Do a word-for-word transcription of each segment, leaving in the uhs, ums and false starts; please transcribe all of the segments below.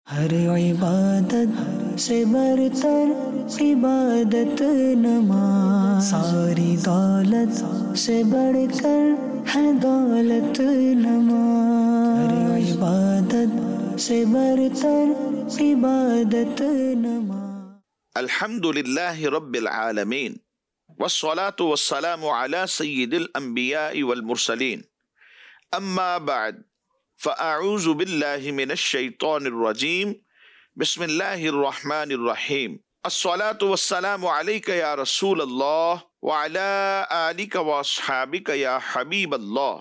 ہر عبادت سے برتر عبادت نماز، ساری دولت سے بڑھ کر ہے دولت نماز، ہر عبادت سے برتر عبادت نماز۔ الحمد للہ رب العالمین والصلاة والسلام على سید الانبیاء والمرسلین، اما بعد فاعوذ باللہ من الشیطان الرجیم، بسم اللہ الرحمن الرحیم۔ الصلاة والسلام علیک یا رسول اللہ وعلی آلک واصحابک یا حبیب اللہ،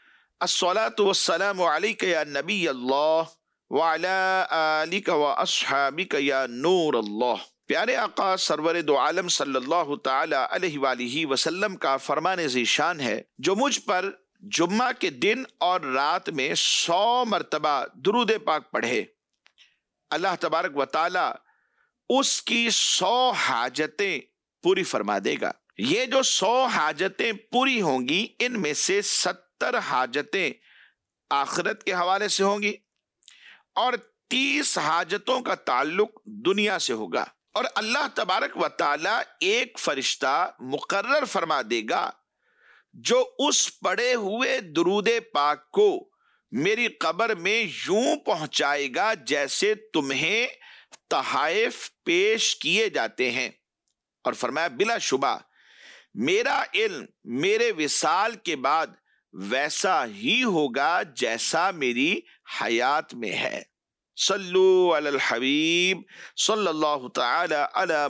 الصلاة والسلام علیک یا نبی اللہ وعلی آلک واصحابک یا نور اللہ۔ پیارے آقا سرور دو عالم صلی اللہ تعالی علیہ وآلہ وسلم کا فرمان ذیشان ہے، جو مجھ پر جمعہ کے دن اور رات میں سو مرتبہ درود پاک پڑھے، اللہ تبارک و تعالی اس کی سو حاجتیں پوری فرما دے گا۔ یہ جو سو حاجتیں پوری ہوں گی، ان میں سے ستر حاجتیں آخرت کے حوالے سے ہوں گی اور تیس حاجتوں کا تعلق دنیا سے ہوگا، اور اللہ تبارک و تعالی ایک فرشتہ مقرر فرما دے گا جو اس پڑھے ہوئے درود پاک کو میری قبر میں یوں پہنچائے گا جیسے تمہیں تحائف پیش کیے جاتے ہیں، اور فرمایا بلا شبہ میرا علم میرے وصال کے بعد ویسا ہی ہوگا جیسا میری حیات میں ہے۔ صلو علی الحبیب صلی اللہ تعالی علی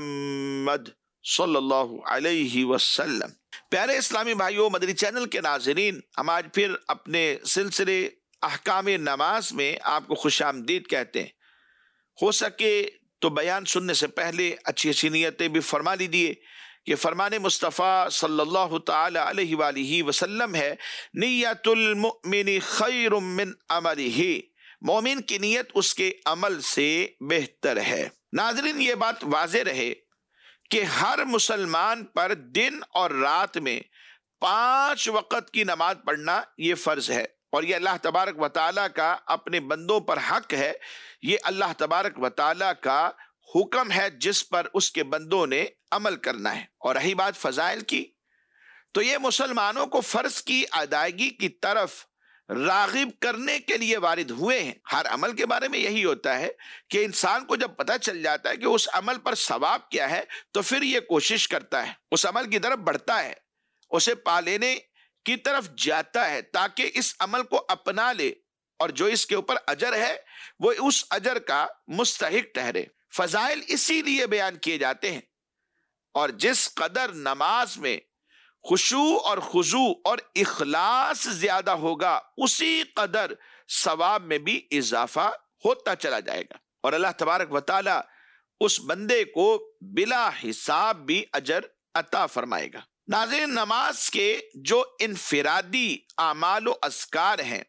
محمد صلی اللہ علیہ وسلم۔ پیارے اسلامی بھائیوں، مدنی چینل کے ناظرین، ہم آج پھر اپنے سلسلے احکام نماز میں آپ کو خوش آمدید کہتے ہیں۔ ہو سکے تو بیان سننے سے پہلے اچھی اچھی نیتیں بھی فرما لیجیے کہ فرمان مصطفیٰ صلی اللہ تعالی علیہ وآلہ وسلم ہے، نیت المؤمن خیر من عملہ، مومن کی نیت اس کے عمل سے بہتر ہے۔ ناظرین، یہ بات واضح رہے کہ ہر مسلمان پر دن اور رات میں پانچ وقت کی نماز پڑھنا یہ فرض ہے، اور یہ اللہ تبارک و تعالیٰ کا اپنے بندوں پر حق ہے، یہ اللہ تبارک و تعالیٰ کا حکم ہے جس پر اس کے بندوں نے عمل کرنا ہے۔ اور رہی بات فضائل کی، تو یہ مسلمانوں کو فرض کی ادائیگی کی طرف راغب کرنے کے لیے وارد ہوئے ہیں۔ ہر عمل کے بارے میں یہی ہوتا ہے کہ انسان کو جب پتہ چل جاتا ہے کہ اس عمل پر ثواب کیا ہے تو پھر یہ کوشش کرتا ہے، اس عمل کی طرف بڑھتا ہے، اسے پا لینے کی طرف جاتا ہے تاکہ اس عمل کو اپنا لے، اور جو اس کے اوپر اجر ہے وہ اس اجر کا مستحق ٹھہرے۔ فضائل اسی لیے بیان کیے جاتے ہیں، اور جس قدر نماز میں خشوع اور خضوع اور اخلاص زیادہ ہوگا اسی قدر ثواب میں بھی اضافہ ہوتا چلا جائے گا، اور اللہ تبارک و تعالی اس بندے کو بلا حساب بھی اجر عطا فرمائے گا۔ ناظرین، نماز کے جو انفرادی اعمال و اذکار ہیں،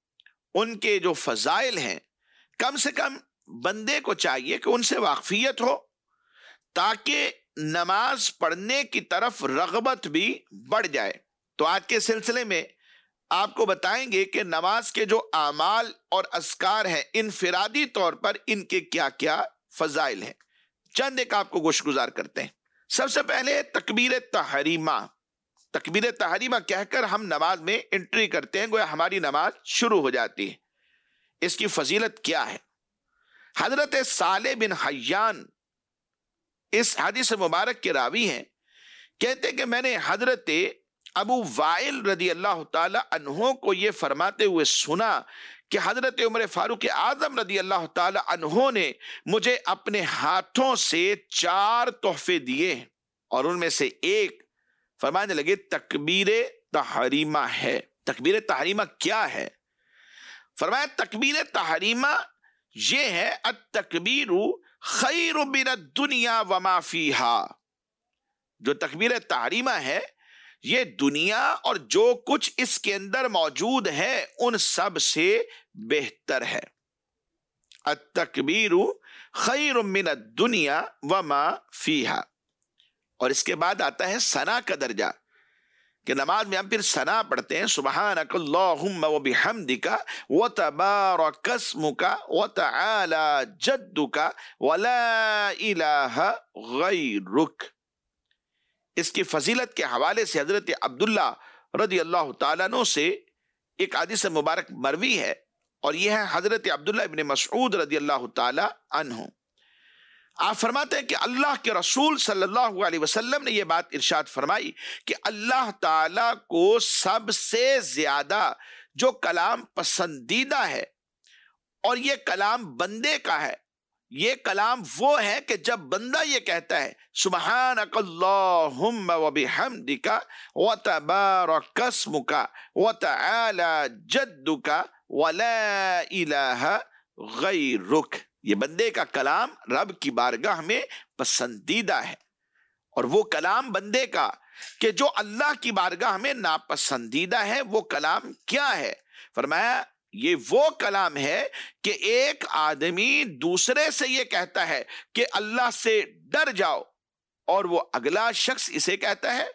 ان کے جو فضائل ہیں، کم سے کم بندے کو چاہیے کہ ان سے واقفیت ہو تاکہ نماز پڑھنے کی طرف رغبت بھی بڑھ جائے۔ تو آج کے سلسلے میں آپ کو بتائیں گے کہ نماز کے جو اعمال اور اذکار ہیں انفرادی طور پر ان کے کیا کیا فضائل ہیں، چند ایک آپ کو گوش گزار کرتے ہیں۔ سب سے پہلے تکبیر تحریمہ، تکبیر تحریمہ کہہ کر ہم نماز میں انٹری کرتے ہیں، گویا ہماری نماز شروع ہو جاتی ہے۔ اس کی فضیلت کیا ہے؟ حضرت صالح بن حیان اس حدیث مبارک کے راوی ہیں، کہتے ہیں کہ میں نے حضرت ابو وائل رضی اللہ تعالی عنہ کو یہ فرماتے ہوئے سنا کہ حضرت عمر فاروق اعظم رضی اللہ تعالی عنہ نے مجھے اپنے ہاتھوں سے چار تحفے دیے ہیں، اور ان میں سے ایک فرمانے لگے تکبیر تحریمہ ہے۔ تکبیر تحریمہ کیا ہے؟ فرمایا تکبیر تحریمہ یہ ہے التکبیر خیر من الدنیا وما فیہا، جو تکبیر تحریمہ ہے یہ دنیا اور جو کچھ اس کے اندر موجود ہے ان سب سے بہتر ہے۔ التکبیر خیر من الدنیا وما فیہا، اور اس کے بعد آتا ہے ثنا کا درجہ کہ نماز میں ہم پھر ثنا پڑھتے ہیں سبحانک اللہم و بحمدک و تبارک اسمک و تعالی جدک و لا الہ غیرک۔ اس کی فضیلت کے حوالے سے حضرت عبداللہ رضی اللہ تعالیٰ عنہ سے ایک حدیث مبارک مروی ہے، اور یہ ہے حضرت عبداللہ ابن مسعود رضی اللہ تعالیٰ عنہ۔ آپ فرماتے ہیں کہ اللہ کے رسول صلی اللہ علیہ وسلم نے یہ بات ارشاد فرمائی کہ اللہ تعالیٰ کو سب سے زیادہ جو کلام پسندیدہ ہے اور یہ کلام بندے کا ہے، یہ کلام وہ ہے کہ جب بندہ یہ کہتا ہے سبحانک اللہم و بحمدک و تبارک اسمک و تعالی جدک و لا الہ غیرک، یہ بندے کا کلام رب کی بارگاہ میں پسندیدہ ہے۔ اور وہ کلام بندے کا کہ جو اللہ کی بارگاہ میں ناپسندیدہ ہے، وہ کلام کیا ہے؟ فرمایا یہ وہ کلام ہے کہ ایک آدمی دوسرے سے یہ کہتا ہے کہ اللہ سے ڈر جاؤ، اور وہ اگلا شخص اسے کہتا ہے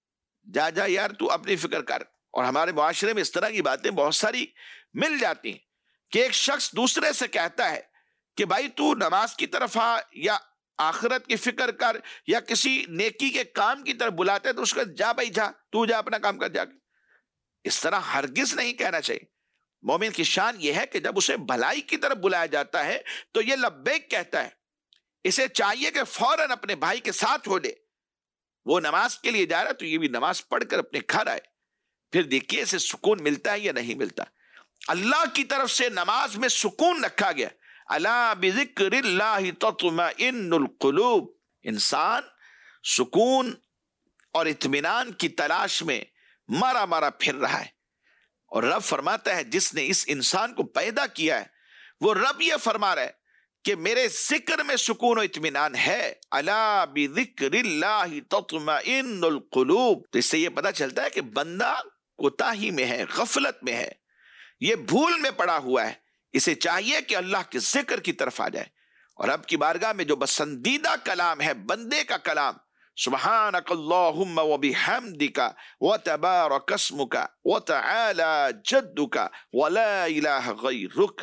جا جا یار تو اپنی فکر کر۔ اور ہمارے معاشرے میں اس طرح کی باتیں بہت ساری مل جاتی ہیں کہ ایک شخص دوسرے سے کہتا ہے کہ بھائی تو نماز کی طرف آ، یا آخرت کی فکر کر، یا کسی نیکی کے کام کی طرف بلاتے تو اس کا جا بھائی جا، تو جا اپنا کام کر جا کے۔ اس طرح ہرگز نہیں کہنا چاہیے۔ مومن کی شان یہ ہے کہ جب اسے بھلائی کی طرف بلایا جاتا ہے تو یہ لبیک کہتا ہے۔ اسے چاہیے کہ فوراً اپنے بھائی کے ساتھ ہو لے، وہ نماز کے لیے جا رہا ہے تو یہ بھی نماز پڑھ کر اپنے گھر آئے، پھر دیکھیے اسے سکون ملتا ہے یا نہیں ملتا۔ اللہ کی طرف سے نماز میں سکون رکھا گیا، الا بذکر اللہ تطمئن القلوب۔ انسان سکون اور اطمینان کی تلاش میں مرا مرا پھر رہا ہے، اور رب فرماتا ہے جس نے اس انسان کو پیدا کیا ہے وہ رب یہ فرما رہا ہے کہ میرے ذکر میں سکون و اطمینان ہے، الا بذکر اللہ تطمئن القلوب۔ تو اس سے یہ پتہ چلتا ہے کہ بندہ کوتاہی میں ہے، غفلت میں ہے، یہ بھول میں پڑا ہوا ہے، اسے چاہیے کہ اللہ کے ذکر کی طرف آ جائے، اور رب کی بارگاہ میں جو پسندیدہ کلام ہے بندے کا کلام سبحانک اللہم و بحمدک و تبارک اسمک و تعالی جدک و لا الہ غیرک،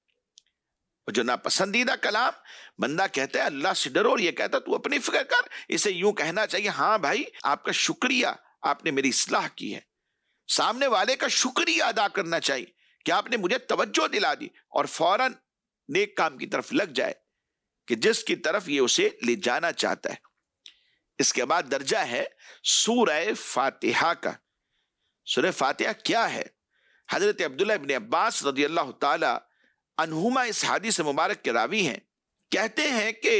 جو ناپسندیدہ کلام بندہ کہتا ہے اللہ سے ڈرو، اور یہ کہتا ہے تو اپنی فکر کر، اسے یوں کہنا چاہیے ہاں بھائی آپ کا شکریہ، آپ نے میری اصلاح کی ہے۔ سامنے والے کا شکریہ ادا کرنا چاہیے کہ آپ نے مجھے توجہ دلا دی، اور فوراً نیک کام کی طرف لگ جائے کہ جس کی طرف یہ اسے لے جانا چاہتا ہے۔ اس کے بعد درجہ ہے سورہ فاتحہ کا۔ سورہ فاتحہ کیا ہے؟ حضرت عبداللہ ابن عباس رضی اللہ تعالی عنہما اس حدیث مبارک کے راوی ہیں، کہتے ہیں کہ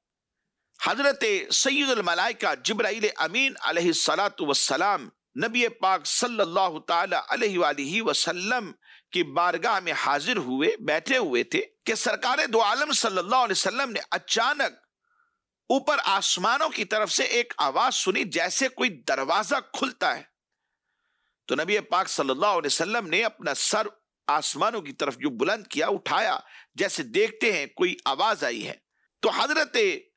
حضرت سید الملائکہ جبرائیل امین علیہ الصلاۃ والسلام نبی پاک صلی اللہ تعالی علیہ وآلہ وسلم کی بارگاہ میں حاضر ہوئے، بیٹھے ہوئے تھے کہ سرکار دو عالم صلی اللہ علیہ وسلم نے اچانک اوپر آسمانوں کی طرف سے ایک آواز سنی جیسے کوئی دروازہ کھلتا ہے۔ تو نبی پاک صلی اللہ علیہ وسلم نے اپنا سر آسمانوں کی طرف جو بلند کیا، اٹھایا، جیسے دیکھتے ہیں کوئی آواز آئی ہے۔ تو حضرت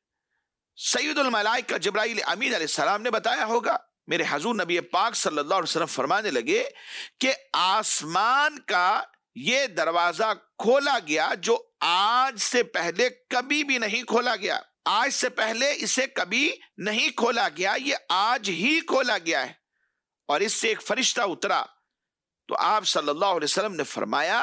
سید الملائکہ جبرائیل امین علیہ السلام نے بتایا ہوگا، میرے حضور نبی پاک صلی اللہ علیہ وسلم فرمانے لگے کہ آسمان کا یہ دروازہ کھولا گیا جو آج سے پہلے کبھی بھی نہیں کھولا گیا، آج سے پہلے اسے کبھی نہیں کھولا گیا، یہ آج ہی کھولا گیا ہے۔ اور اس سے ایک فرشتہ اترا، تو آپ صلی اللہ علیہ وسلم نے فرمایا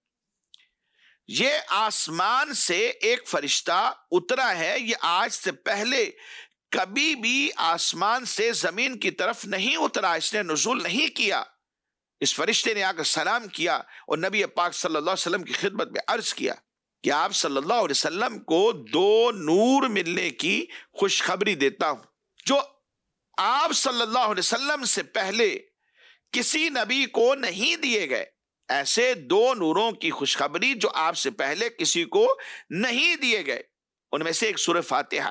یہ آسمان سے ایک فرشتہ اترا ہے، یہ آج سے پہلے کبھی بھی آسمان سے زمین کی طرف نہیں اترا، اس نے نزول نہیں کیا۔ اس فرشتے نے آ کر سلام کیا اور نبی پاک صلی اللہ علیہ وسلم کی خدمت میں عرض کیا کہ آپ صلی اللہ علیہ وسلم کو دو نور ملنے کی خوشخبری دیتا ہوں جو آپ صلی اللہ علیہ وسلم سے پہلے کسی نبی کو نہیں دیے گئے، ایسے دو نوروں کی خوشخبری جو آپ سے پہلے کسی کو نہیں دیے گئے، ان میں سے ایک سورہ فاتحہ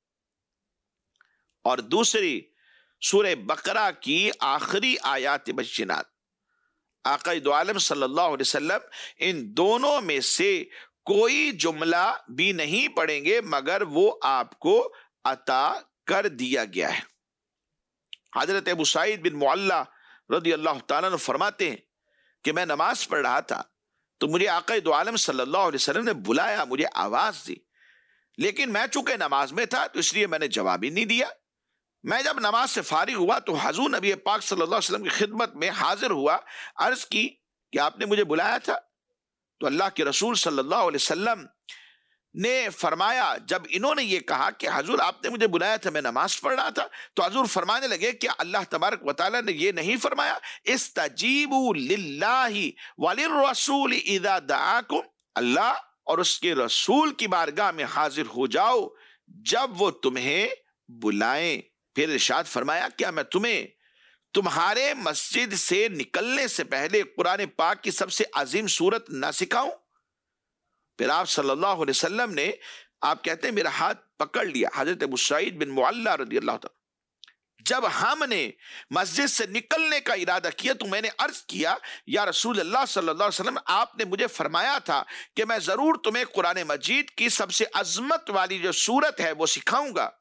اور دوسری سورہ بقرہ کی آخری آیات بینات۔ آقا دو عالم صلی اللہ علیہ وسلم ان دونوں میں سے کوئی جملہ بھی نہیں پڑھیں گے مگر وہ آپ کو عطا کر دیا گیا ہے۔ حضرت ابو سعید بن معلّہ رضی اللہ تعالیٰ عنہ فرماتے ہیں کہ میں نماز پڑھ رہا تھا تو مجھے آقا دو عالم صلی اللہ علیہ وسلم نے بلایا، مجھے آواز دی، لیکن میں چونکہ نماز میں تھا تو اس لیے میں نے جواب ہی نہیں دیا۔ میں جب نماز سے فارغ ہوا تو حضور نبی پاک صلی اللہ علیہ وسلم کی خدمت میں حاضر ہوا، عرض کی کہ آپ نے مجھے بلایا تھا؟ تو اللہ کے رسول صلی اللہ علیہ وسلم نے فرمایا، جب انہوں نے یہ کہا کہ حضور آپ نے مجھے بلایا تھا، میں نماز پڑھ رہا تھا، تو حضور فرمانے لگے کہ اللہ تبارک و تعالیٰ نے یہ نہیں فرمایا استجیبوا للہ وللرسول اذا دعاکم، اللہ اور اس کے رسول کی بارگاہ میں حاضر ہو جاؤ جب وہ تمہیں بلائیں۔ پھر ارشاد فرمایا، کیا میں تمہیں تمہارے مسجد سے نکلنے سے پہلے قرآن پاک کی سب سے عظیم سورت نہ سکھاؤں؟ پھر آپ صلی اللہ علیہ وسلم نے، آپ کہتے ہیں، میرا ہاتھ پکڑ لیا، حضرت ابو سعید بن معلّہ رضی اللہ تعالیٰ، جب ہم نے مسجد سے نکلنے کا ارادہ کیا تو میں نے عرض کیا، یا رسول اللہ صلی اللہ علیہ وسلم، آپ نے مجھے فرمایا تھا کہ میں ضرور تمہیں قرآن مجید کی سب سے عظمت والی جو سورت ہے وہ سکھاؤں گا۔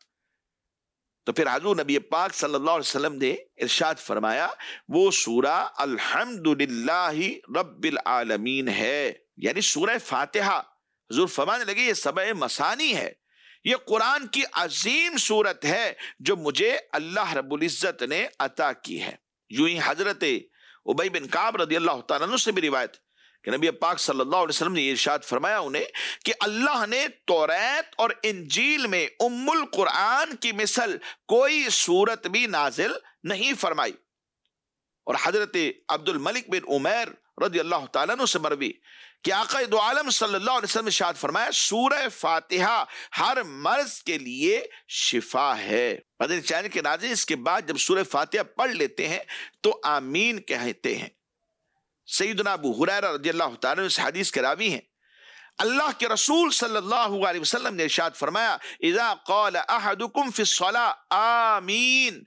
تو پھر حضور نبی پاک صلی اللہ علیہ وسلم نے ارشاد فرمایا، وہ سورہ الحمدللہ رب العالمین ہے، یعنی سورہ فاتحہ۔ حضور فرمانے لگے یہ سبع مثانی ہے، یہ قرآن کی عظیم سورت ہے جو مجھے اللہ رب العزت نے عطا کی ہے۔ یوں ہی حضرت ابی بن کعب رضی اللہ تعالیٰ عنہ سے بھی روایت کہ نبی پاک صلی اللہ علیہ وسلم نے یہ ارشاد فرمایا انہیں کہ اللہ نے توریت اور انجیل میں ام القرآن کی مثل کوئی سورت بھی نازل نہیں فرمائی۔ اور حضرت عبد الملک بن عمیر رضی اللہ تعالیٰ عنہ سے مروی کہ آقا دو عالم صلی اللہ علیہ وسلم نے ارشاد فرمایا، سورہ فاتحہ ہر مرض کے لیے شفا ہے۔ مدنی چینل کے ناظرین، اس کے بعد جب سورہ فاتحہ پڑھ لیتے ہیں تو آمین کہتے ہیں۔ سیدنا ابو ہریرہ رضی اللہ تعالیٰ عنہ اس حدیث کے راوی ہیں، اللہ کے رسول صلی اللہ علیہ وسلم نے ارشاد فرمایا، اذا قال احدکم فی الصلاة آمین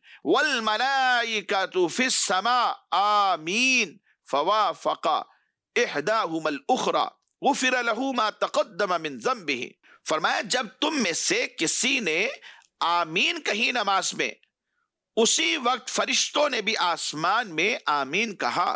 والملائکۃ فی السماء آمین فوافق احداہما الاخری غفر له ما تقدم من ذنبہ۔ فرمایا جب تم میں سے کسی نے آمین کہی نماز میں، اسی وقت فرشتوں نے بھی آسمان میں آمین کہا۔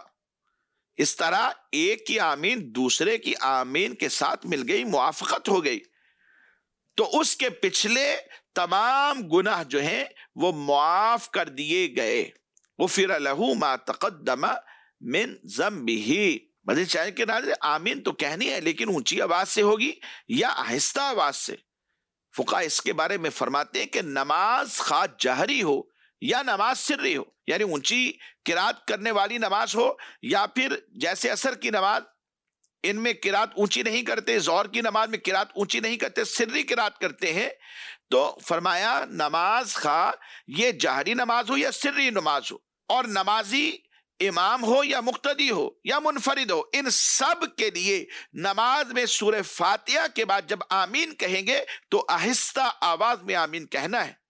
اس طرح ایک کی آمین دوسرے کی آمین کے ساتھ مل گئی، موافقت ہو گئی، تو اس کے پچھلے تمام گناہ جو ہیں وہ معاف کر دیے گئے۔ غفر له ما تقدم من ذنبہ۔ مزید چاہیے کہ ناظرین، آمین تو کہنی ہے لیکن اونچی آواز سے ہوگی یا آہستہ آواز سے؟ فقہاء اس کے بارے میں فرماتے ہیں کہ نماز خواہ جہری ہو یا نماز سری ہو، یعنی اونچی قرات کرنے والی نماز ہو یا پھر جیسے عصر کی نماز، ان میں قرات اونچی نہیں کرتے، ظہر کی نماز میں قرات اونچی نہیں کرتے، سری قرات کرتے ہیں، تو فرمایا نماز خواہ یہ جہری نماز ہو یا سری نماز ہو، اور نمازی امام ہو یا مقتدی ہو یا منفرد ہو، ان سب کے لیے نماز میں سورہ فاتحہ کے بعد جب آمین کہیں گے تو آہستہ آواز میں آمین کہنا ہے۔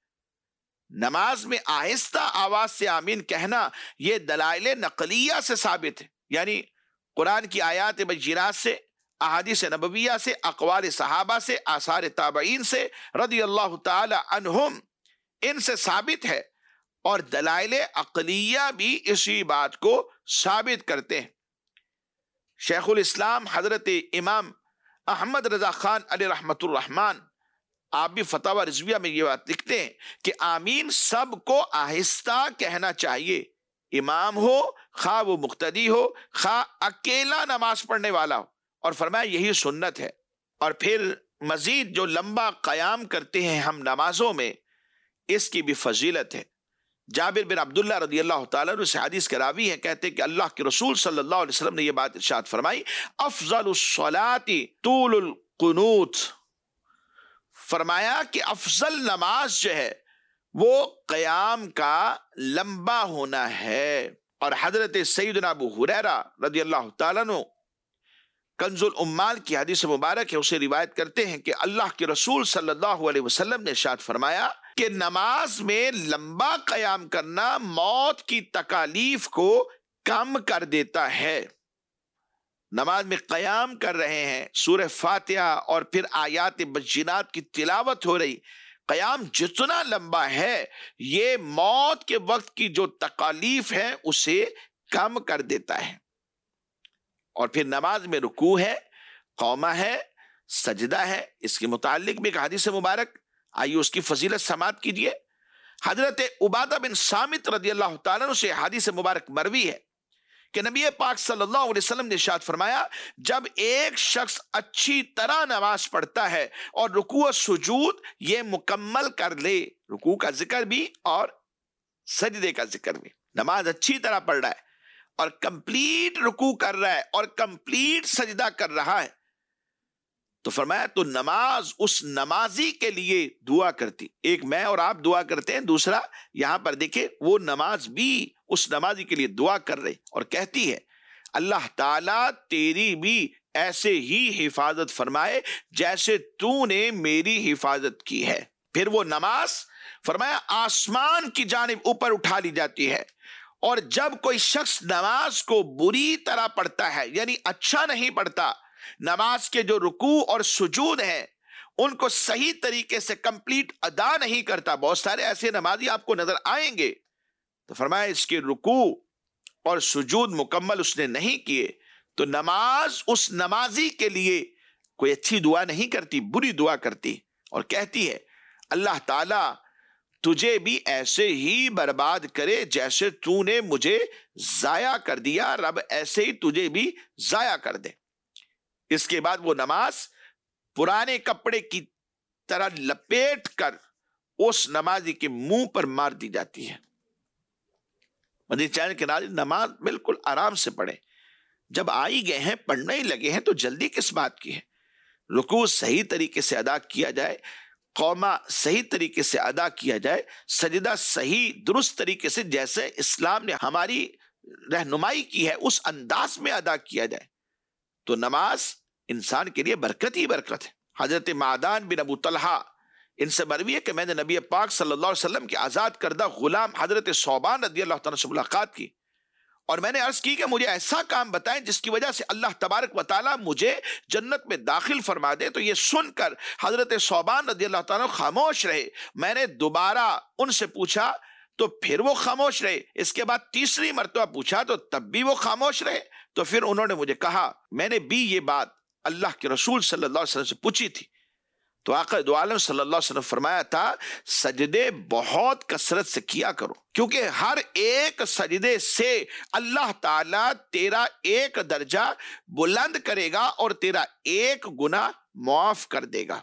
نماز میں آہستہ آواز سے آمین کہنا یہ دلائل نقلیہ سے ثابت ہے، یعنی قرآن کی آیات بینات سے، احادیث نبویہ سے، اقوال صحابہ سے، آثار تابعین سے رضی اللہ تعالی عنہم، ان سے ثابت ہے، اور دلائل عقلیہ بھی اسی بات کو ثابت کرتے ہیں۔ شیخ الاسلام حضرت امام احمد رضا خان علیہ رحمت الرحمن، آپ بھی فتاوی رضویہ میں یہ بات لکھتے ہیں کہ آمین سب کو آہستہ کہنا چاہیے، امام ہو خواہ وہ مقتدی ہو خواہ اکیلا نماز پڑھنے والا ہو، اور فرمایا یہی سنت ہے۔ اور پھر مزید جو لمبا قیام کرتے ہیں ہم نمازوں میں، اس کی بھی فضیلت ہے۔ جابر بن عبداللہ رضی اللہ تعالیٰ عنہ اس حدیث کے راوی ہیں، کہتے ہیں کہ اللہ کے رسول صلی اللہ علیہ وسلم نے یہ بات ارشاد فرمائی، افضل الصلاۃ طول القنوت۔ فرمایا کہ افضل نماز جو ہے وہ قیام کا لمبا ہونا ہے۔ اور حضرت سیدنا ابو ہریرہ رضی اللہ تعالیٰ عنہ کنز الامال کی حدیث مبارک ہے، اسے روایت کرتے ہیں کہ اللہ کے رسول صلی اللہ علیہ وسلم نے ارشاد فرمایا کہ نماز میں لمبا قیام کرنا موت کی تکالیف کو کم کر دیتا ہے۔ نماز میں قیام کر رہے ہیں، سورہ فاتحہ اور پھر آیات بینات کی تلاوت ہو رہی، قیام جتنا لمبا ہے یہ موت کے وقت کی جو تکالیف ہے اسے کم کر دیتا ہے۔ اور پھر نماز میں رکوع ہے، قومہ ہے، سجدہ ہے۔ اس کے متعلق بھی ایک حدیث مبارک آئیے اس کی فضیلت سماعت کیجئے۔ حضرت عبادہ بن صامت رضی اللہ تعالیٰ عنہ سے حدیث مبارک مروی ہے کہ نبی پاک صلی اللہ علیہ وسلم نے ارشاد فرمایا، جب ایک شخص اچھی طرح نماز پڑھتا ہے اور رکوع و سجود یہ مکمل کر لے، رکوع کا ذکر بھی اور سجدے کا ذکر بھی، نماز اچھی طرح پڑھ رہا ہے اور کمپلیٹ رکوع کر رہا ہے اور کمپلیٹ سجدہ کر رہا ہے، تو فرمایا تو نماز اس نمازی کے لیے دعا کرتی۔ ایک میں اور آپ دعا کرتے ہیں، دوسرا یہاں پر دیکھیں وہ نماز بھی اس نمازی کے لیے دعا کر رہے اور کہتی ہے اللہ تعالیٰ تیری بھی ایسے ہی حفاظت فرمائے جیسے تو نے میری حفاظت کی ہے۔ پھر وہ نماز فرمایا آسمان کی جانب اوپر اٹھا لی جاتی ہے، اور جب کوئی شخص نماز کو بری طرح پڑھتا ہے، یعنی اچھا نہیں پڑھتا، نماز کے جو رکوع اور سجود ہیں ان کو صحیح طریقے سے کمپلیٹ ادا نہیں کرتا، بہت سارے ایسے نمازی آپ کو نظر آئیں گے، تو فرمایا اس کے رکوع اور سجود مکمل اس نے نہیں کیے تو نماز اس نمازی کے لیے کوئی اچھی دعا نہیں کرتی، بری دعا کرتی، اور کہتی ہے اللہ تعالیٰ تجھے بھی ایسے ہی برباد کرے جیسے تو نے مجھے ضائع کر دیا، رب ایسے ہی تجھے بھی ضائع کر دے۔ اس کے بعد وہ نماز پرانے کپڑے کی طرح لپیٹ کر اس نمازی کے منہ پر مار دی جاتی ہے۔ مدنی چینل کے ناظرین، نماز بالکل آرام سے پڑھیں، جب آئی گئے ہیں پڑھنے ہی لگے ہیں تو جلدی کس بات کی ہے؟ رکوع صحیح طریقے سے ادا کیا جائے، قومہ صحیح طریقے سے ادا کیا جائے، سجدہ صحیح درست طریقے سے جیسے اسلام نے ہماری رہنمائی کی ہے اس انداز میں ادا کیا جائے تو نماز انسان کے لیے برکت ہی برکت ہے۔ حضرت معدان بن ابو طلحہ ان سے مروی ہے کہ میں نے نبی پاک صلی اللہ علیہ وسلم کے آزاد کردہ غلام حضرت ثوبان رضی اللہ تعالیٰ سے ملاقات کی، اور میں نے عرض کی کہ مجھے ایسا کام بتائیں جس کی وجہ سے اللہ تبارک و تعالیٰ مجھے جنت میں داخل فرما دے۔ تو یہ سن کر حضرت ثوبان رضی اللہ تعالیٰ خاموش رہے۔ میں نے دوبارہ ان سے پوچھا تو پھر وہ خاموش رہے، اس کے بعد تیسری مرتبہ پوچھا تو تب بھی وہ خاموش رہے۔ تو پھر انہوں نے مجھے کہا میں نے بھی یہ بات اللہ کے رسول صلی اللہ علیہ وسلم سے پوچھی تھی، تو آقا دو عالم صلی اللہ علیہ وسلم فرمایا تھا سجدے بہت کثرت سے کیا کرو، کیونکہ ہر ایک سجدے سے اللہ تعالیٰ تیرا ایک درجہ بلند کرے گا اور تیرا ایک گناہ معاف کر دے گا۔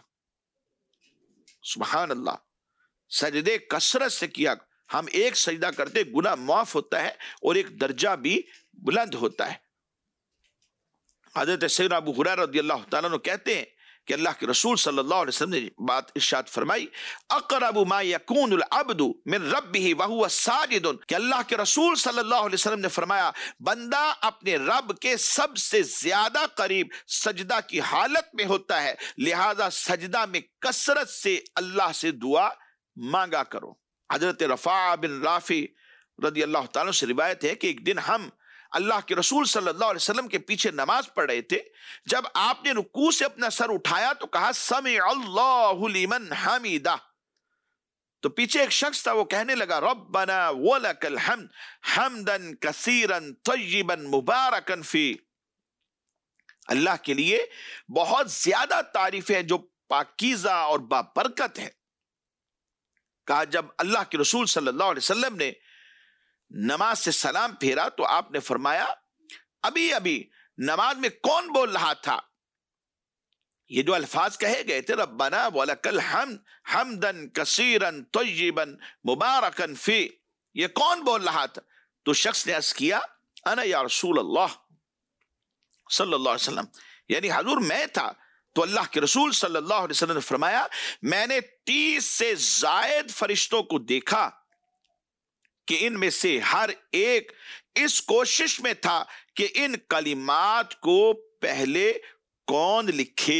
سبحان اللہ، سجدے کثرت سے کیا، ہم ایک سجدہ کرتے گناہ معاف ہوتا ہے اور ایک درجہ بھی بلند ہوتا ہے۔ حضرت سیدنا ابو ہریرہ رضی اللہ تعالیٰ عنہ کہتے ہیں کہ اللہ کے رسول صلی اللہ علیہ وسلم نے بات ارشاد فرمائی اقرب ما یکون العبد من ربہ وہو ساجد، کہ اللہ کے رسول صلی اللہ علیہ وسلم نے فرمایا بندہ اپنے رب کے سب سے زیادہ قریب سجدہ کی حالت میں ہوتا ہے، لہذا سجدہ میں کثرت سے اللہ سے دعا مانگا کرو۔ حضرت رفاع بن رافع رضی اللہ تعالیٰ سے روایت ہے کہ ایک دن ہم اللہ کے رسول صلی اللہ علیہ وسلم کے پیچھے نماز پڑھ رہے تھے، جب آپ نے رکوع سے اپنا سر اٹھایا تو کہا سمع اللہ لمن حمیدہ، تو پیچھے ایک شخص تھا وہ کہنے لگا ربنا ولک الحمد حمدا کثیرا طیبا مبارکا فی، اللہ کے لیے بہت زیادہ تعریفیں ہیں جو پاکیزہ اور بابرکت ہے۔ کہا جب اللہ کے رسول صلی اللہ علیہ وسلم نے نماز سے سلام پھیرا تو آپ نے فرمایا ابھی ابھی نماز میں کون بول رہا تھا؟ یہ جو الفاظ کہے گئے تھے ربنا ولک الحمد حمدا کثیرا طیبا مبارکا فی، یہ کون بول رہا تھا؟ تو شخص نے عرض کیا انا یا رسول اللہ صلی اللہ علیہ وسلم، یعنی حضور میں تھا۔ تو اللہ کے رسول صلی اللہ علیہ وسلم نے فرمایا میں نے تیس سے زائد فرشتوں کو دیکھا کہ ان میں سے ہر ایک اس کوشش میں تھا کہ ان کلمات کو پہلے کون لکھے،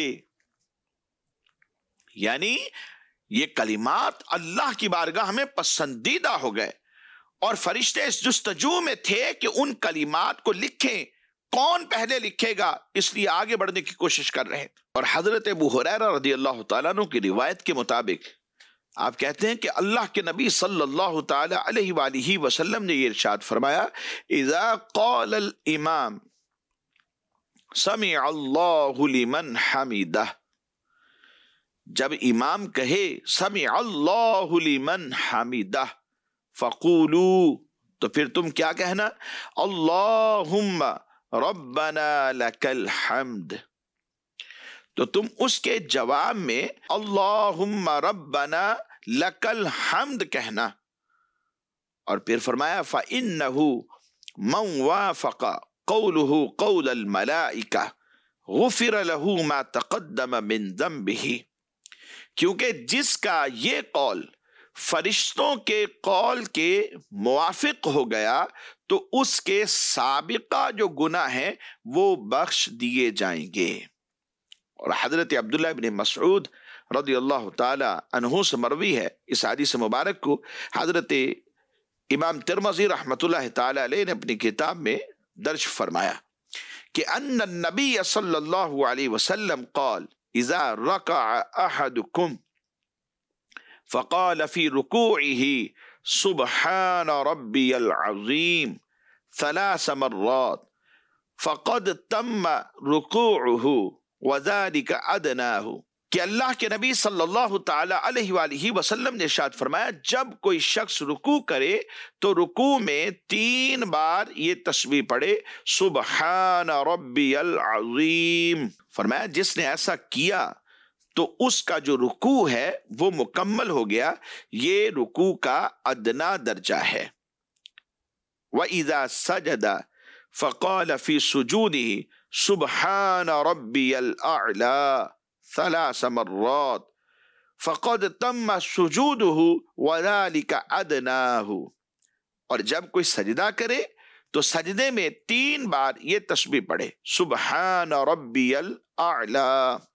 یعنی یہ کلمات اللہ کی بارگاہ میں پسندیدہ ہو گئے اور فرشتے اس جستجو میں تھے کہ ان کلمات کو لکھیں، کون پہلے لکھے گا، اس لیے آگے بڑھنے کی کوشش کر رہے ہیں۔ اور حضرت ابو ہریرہ رضی اللہ تعالیٰ عنہ کی روایت کے مطابق آپ کہتے ہیں کہ اللہ کے نبی صلی اللہ تعالی علیہ وآلہ وسلم نے یہ ارشاد فرمایا اذا قال الامام سمع اللہ لمن حمدہ، جب امام کہے سمع اللہ لمن حمدہ فقولوا، تو پھر تم کیا کہنا؟ اللہم ربنا لک الحمد، تو تم اس کے جواب میں اللہم ربنا لک الحمد کہنا۔ اور پھر فرمایا فَإِنَّهُ مَنْ وَافَقَ قَوْلُهُ قَوْلَ الْمَلَائِكَةِ غُفِرَ لَهُ مَا تَقَدَّمَ مِنْ ذَنْبِهِ، کیونکہ جس کا یہ قول فرشتوں کے قول کے موافق ہو گیا تو اس کے سابقہ جو گناہ ہیں وہ بخش دیے جائیں گے۔ اور حضرت عبداللہ بن مسعود رضی اللہ تعالی عنہ سے مروی ہے، اس حدیث مبارک کو حضرت امام ترمذی رحمۃ اللہ تعالی علیہ نے اپنی کتاب میں درج فرمایا کہ ان النبی صلی اللہ علیہ وسلم قال اذا رکع احدکم فقال فی رکوعه سبحان ربی العظیم ثلاث مرات فقد تم رکوعه وذلك ادناه، کہ اللہ کے نبی صلی اللہ تعالی علیہ وآلہ وسلم نے ارشاد فرمایا جب کوئی شخص رکوع کرے تو رکوع میں تین بار یہ تسبیح پڑھے سبحان ربی العظیم، فرمایا جس نے ایسا کیا تو اس کا جو رکوع ہے وہ مکمل ہو گیا، یہ رکوع کا ادنا درجہ ہے۔ وَإِذَا سَجَدَ فَقَالَ فِي سُجُودِهِ سبحان ربی الاعلی ثلاث مرات فقد تم سجودہ وذلک ادناہ، اور جب کوئی سجدہ کرے تو سجدے میں تین بار یہ تسبیح پڑھے سبحان ربی الاعلی۔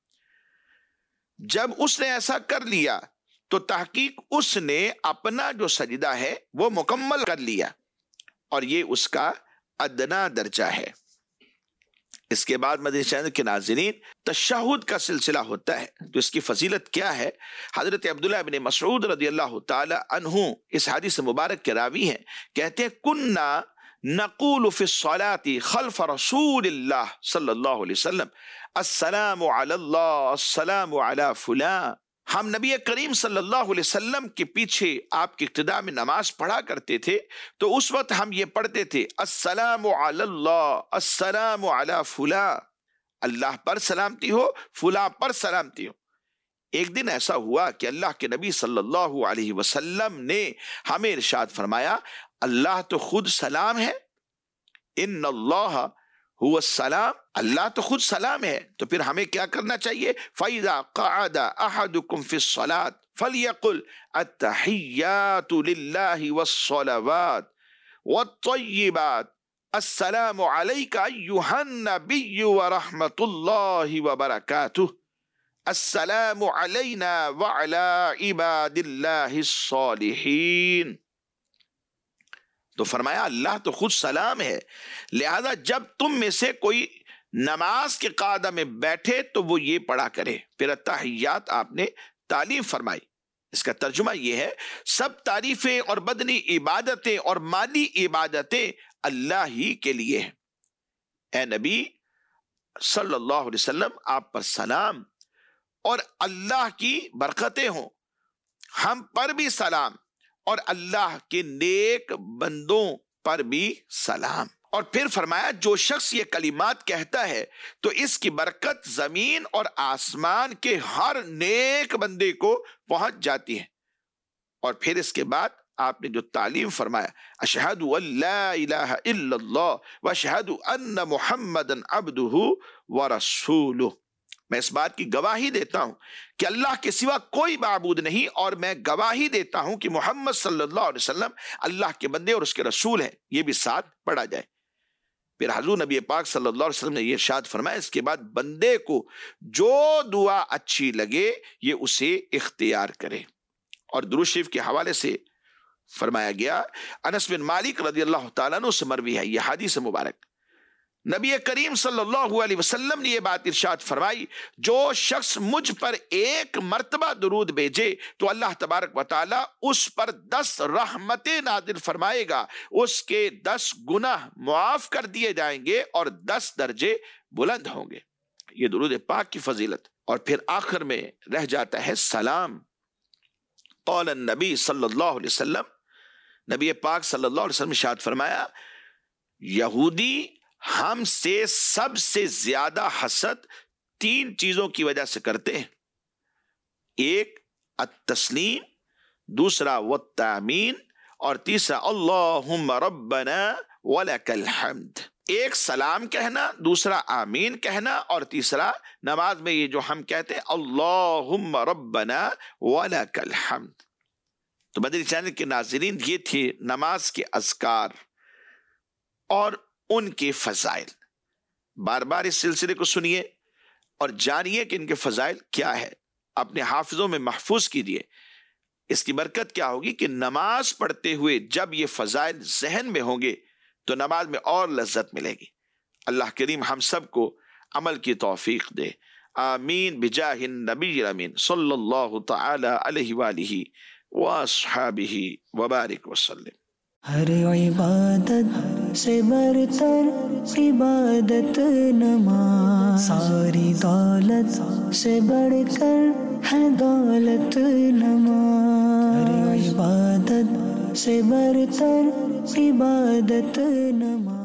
جب اس نے ایسا کر لیا تو تحقیق اس نے اپنا جو سجدہ ہے وہ مکمل کر لیا، اور یہ اس کا ادنا درجہ ہے۔ اس کے بعد مدنی چینل کے ناظرین تشہد کا سلسلہ ہوتا ہے، تو اس کی فضیلت کیا ہے؟ حضرت عبداللہ بن مسعود رضی اللہ تعالی عنہ اس حدیث مبارک کے راوی ہیں، کہتے ہیں کننا نقول فی الصلاة خلف رسول اللہ صلی اللہ علیہ وسلم السلام علی اللہ السلام علی فلان، ہم نبی کریم صلی اللہ علیہ وسلم کے پیچھے آپ کی ابتدا میں نماز پڑھا کرتے تھے تو اس وقت ہم یہ پڑھتے تھے السلام علی اللہ السلام علی فلاں، اللہ پر سلامتی ہو فلاں پر سلامتی ہو۔ ایک دن ایسا ہوا کہ اللہ کے نبی صلی اللہ علیہ وسلم نے ہمیں ارشاد فرمایا اللہ تو خود سلام ہے، ان اللہ هو السلام، اللہ تو خود سلام ہے، تو پھر ہمیں کیا کرنا چاہیے؟ فَإِذَا قَعَدَ أَحَدُكُمْ فِي الصَّلَاةِ فَلْيَقُلْ التَّحِيَّاتُ لِلَّهِ وَالصَّلَوَاتُ وَالطَّيِّبَاتُ السلام عَلَيْكَ أَيُّهَا النَّبِيُّ وَرَحْمَةُ اللَّهِ وَبَرَكَاتُهُ السلام عَلَيْنَا وَعَلَى عِبَادِ اللَّهِ الصَّالِحِينَ۔ تو فرمایا اللہ تو خود سلام ہے، لہذا جب تم میں سے کوئی نماز کے قاعدہ میں بیٹھے تو وہ یہ پڑھا کرے۔ پھر التحیات آپ نے تعلیم فرمائی، اس کا ترجمہ یہ ہے سب تعریفیں اور بدنی عبادتیں اور مالی عبادتیں اللہ ہی کے لیے ہیں۔ اے نبی صلی اللہ علیہ وسلم آپ پر سلام اور اللہ کی برکتیں ہوں، ہم پر بھی سلام اور اللہ کے نیک بندوں پر بھی سلام۔ اور پھر فرمایا جو شخص یہ کلمات کہتا ہے تو اس کی برکت زمین اور آسمان کے ہر نیک بندے کو پہنچ جاتی ہے۔ اور پھر اس کے بعد آپ نے جو تعلیم فرمایا اشہد ان لا الہ الا اللہ واشہد ان محمدا عبدہ ورسولہ، میں اس بات کی گواہی دیتا ہوں کہ اللہ کے سوا کوئی معبود نہیں، اور میں گواہی دیتا ہوں کہ محمد صلی اللہ علیہ وسلم اللہ کے بندے اور اس کے رسول ہیں، یہ بھی ساتھ پڑھا جائے۔ پھر حضور نبی پاک صلی اللہ علیہ وسلم نے یہ ارشاد فرمایا اس کے بعد بندے کو جو دعا اچھی لگے یہ اسے اختیار کرے۔ اور درود شریف کے حوالے سے فرمایا گیا، انس بن مالک رضی اللہ تعالیٰ عنہ سے مروی ہے یہ حدیث مبارک، نبی کریم صلی اللہ علیہ وسلم نے یہ بات ارشاد فرمائی، جو شخص مجھ پر ایک مرتبہ درود بھیجے تو اللہ تبارک و تعالی اس پر دس رحمتیں نازل فرمائے گا، اس کے دس گناہ معاف کر دیے جائیں گے اور دس درجے بلند ہوں گے۔ یہ درود پاک کی فضیلت۔ اور پھر آخر میں رہ جاتا ہے سلام۔ قول النبی صلی اللہ علیہ وسلم، نبی پاک صلی اللہ علیہ وسلم ارشاد فرمایا، یہودی ہم سے سب سے زیادہ حسد تین چیزوں کی وجہ سے کرتے ہیں۔ ایک التسلیم، دوسرا والتامین، اور تیسرا اللہم ربنا ولک الحمد۔ ایک سلام کہنا، دوسرا آمین کہنا، اور تیسرا نماز میں یہ جو ہم کہتے ہیں اللہم ربنا ولک الحمد۔ تو مدنی چینل کے ناظرین، یہ تھی نماز کے اذکار اور ان کے فضائل۔ بار بار اس سلسلے کو سنیے اور جانیے کہ ان کے فضائل کیا ہے، اپنے حافظوں میں محفوظ کیجیے۔ اس کی برکت کیا ہوگی کہ نماز پڑھتے ہوئے جب یہ فضائل ذہن میں ہوں گے تو نماز میں اور لذت ملے گی۔ اللہ کریم ہم سب کو عمل کی توفیق دے، آمین بجاہ النبی الامین صلی اللہ تعالی علیہ وآلہ واصحابہ وبارک وسلم۔ ہر عبادت سے برتر عبادت نماز، ساری دولت سے بڑھ کر ہے دولت نماز، ہر عبادت سے برتر عبادت نماز۔